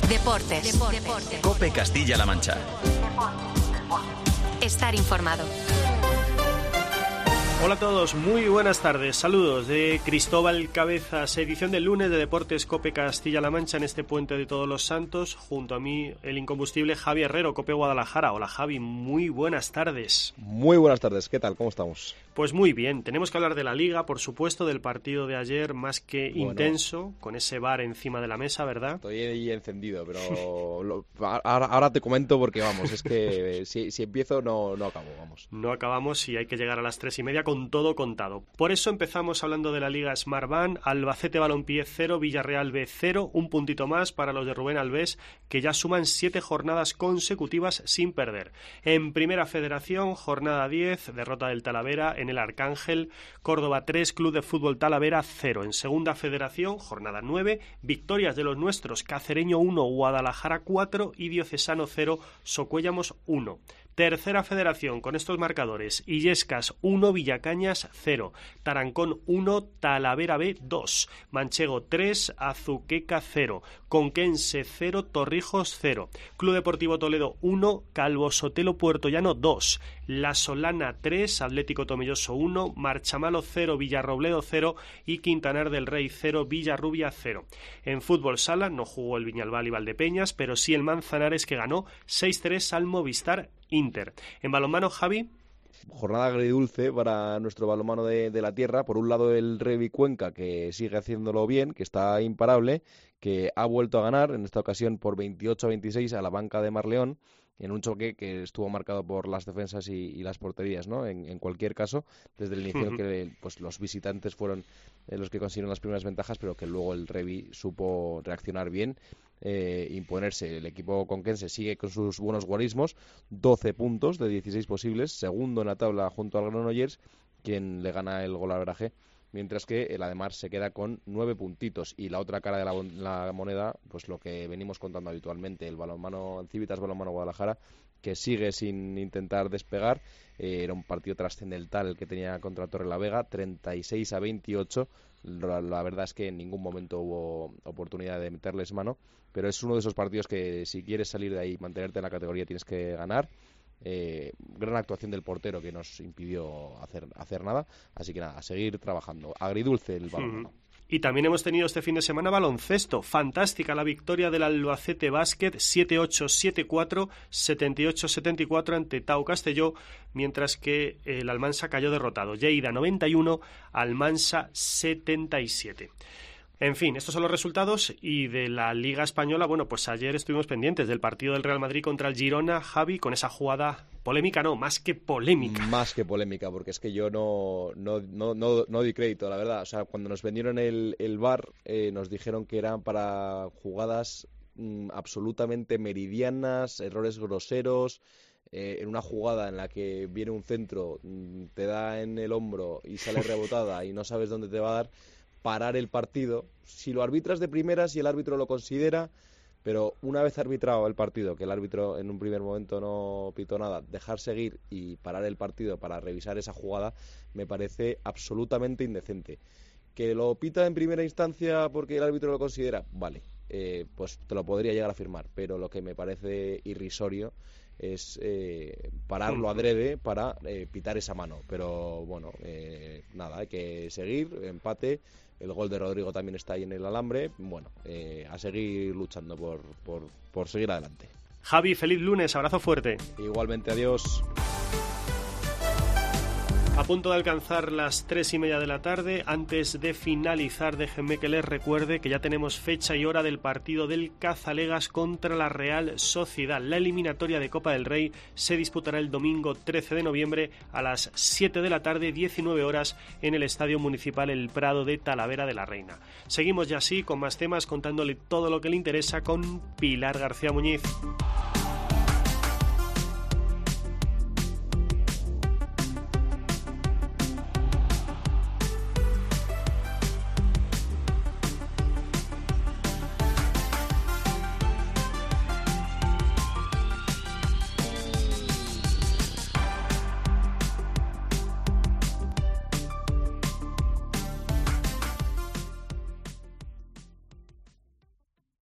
Deportes. COPE Castilla-La Mancha. Estar informado. Hola a todos, muy buenas tardes, saludos de Cristóbal Cabezas, edición del lunes de Deportes COPE Castilla-La Mancha en este puente de Todos los Santos, junto a mí el incombustible Javi Herrero, COPE Guadalajara. Hola Javi, muy buenas tardes. Muy buenas tardes, ¿qué tal? ¿Cómo estamos? Pues muy bien, tenemos que hablar de la Liga, por supuesto, del partido de ayer más que intenso, con ese VAR encima de la mesa, ¿verdad? Estoy ahí encendido, pero ahora te comento porque vamos, es que si empiezo no acabo, vamos. No acabamos y hay que llegar a las 3:30 con todo contado. Por eso empezamos hablando de la Liga Smartbank, Albacete Balompié 0, Villarreal B 0, un puntito más para los de Rubén Alves, que ya suman 7 jornadas consecutivas sin perder. En Primera Federación, jornada 10, derrota del Talavera en el Arcángel, Córdoba 3, Club de Fútbol Talavera 0. En Segunda Federación, jornada 9, victorias de los nuestros, Cacereño 1, Guadalajara 4 y Diocesano 0, Socuéllamos 1. Tercera Federación, con estos marcadores: Illescas 1, Villacañas 0, Tarancón 1, Talavera B 2, Manchego 3, Azuqueca 0, Conquense 0, Torrijos 0, Club Deportivo Toledo 1, Calvo Sotelo Puertollano 2, La Solana 3, Atlético Tomelloso 1, Marchamalo 0, Villarrobledo 0 y Quintanar del Rey 0, Villarrubia 0. En fútbol sala no jugó el Viñalbal y Valdepeñas, pero sí el Manzanares, que ganó 6-3 al Movistar Inter. En balonmano, Javi. Jornada agridulce para nuestro balonmano de la tierra. Por un lado el Revi Cuenca, que sigue haciéndolo bien, que está imparable, que ha vuelto a ganar, en esta ocasión por 28-26 a la banca de Marleón, en un choque que estuvo marcado por las defensas y las porterías, ¿no? En cualquier caso, desde el inicio que pues los visitantes fueron los que consiguieron las primeras ventajas, pero que luego el Revi supo reaccionar bien, imponerse. El equipo conquense sigue con sus buenos guarismos, 12 puntos de 16 posibles, segundo en la tabla junto al Granollers, quien le gana el golaveraje, mientras que el Ademar se queda con 9 puntitos. Y la otra cara de la moneda, pues lo que venimos contando habitualmente, el balonmano Civitas Balonmano Guadalajara, que sigue sin intentar despegar. Era un partido trascendental el que tenía contra Torrelavega, 36-28. La verdad es que en ningún momento hubo oportunidad de meterles mano, pero es uno de esos partidos que si quieres salir de ahí y mantenerte en la categoría tienes que ganar. Gran actuación del portero, que nos impidió hacer nada, así que nada, a seguir trabajando. Agridulce el balón. Y también hemos tenido este fin de semana baloncesto. Fantástica la victoria del Albacete Básquet, 7-8, 7-4, 78-74 ante Tau Castelló, mientras que el Almansa cayó derrotado. Lleida 91, Almansa 77. En fin, estos son los resultados. Y de la Liga Española, bueno, pues ayer estuvimos pendientes del partido del Real Madrid contra el Girona, Javi, con esa jugada polémica, no, más que polémica. Más que polémica, porque es que yo no di crédito, la verdad. O sea, cuando nos vendieron el VAR, nos dijeron que eran para jugadas absolutamente meridianas, errores groseros. En una jugada en la que viene un centro, te da en el hombro y sale rebotada y no sabes dónde te va a dar, parar el partido. Si lo arbitras de primeras y el árbitro lo considera, pero una vez arbitrado el partido, que el árbitro en un primer momento no pitó nada, dejar seguir y parar el partido para revisar esa jugada me parece absolutamente indecente. Que lo pita en primera instancia porque el árbitro lo considera, vale, pues te lo podría llegar a firmar, pero lo que me parece irrisorio es pararlo adrede para pitar esa mano. Pero bueno, nada, hay que seguir, empate. El gol de Rodrigo también está ahí en el alambre. Bueno, a seguir luchando por seguir adelante. Javi, feliz lunes, abrazo fuerte. Igualmente, adiós. A punto de alcanzar las 3:30 de la tarde, antes de finalizar, déjenme que les recuerde que ya tenemos fecha y hora del partido del Cazalegas contra la Real Sociedad. La eliminatoria de Copa del Rey se disputará el domingo 13 de noviembre a las 7 de la tarde, 19 horas, en el Estadio Municipal El Prado de Talavera de la Reina. Seguimos ya así con más temas, contándole todo lo que le interesa con Pilar García Muñiz.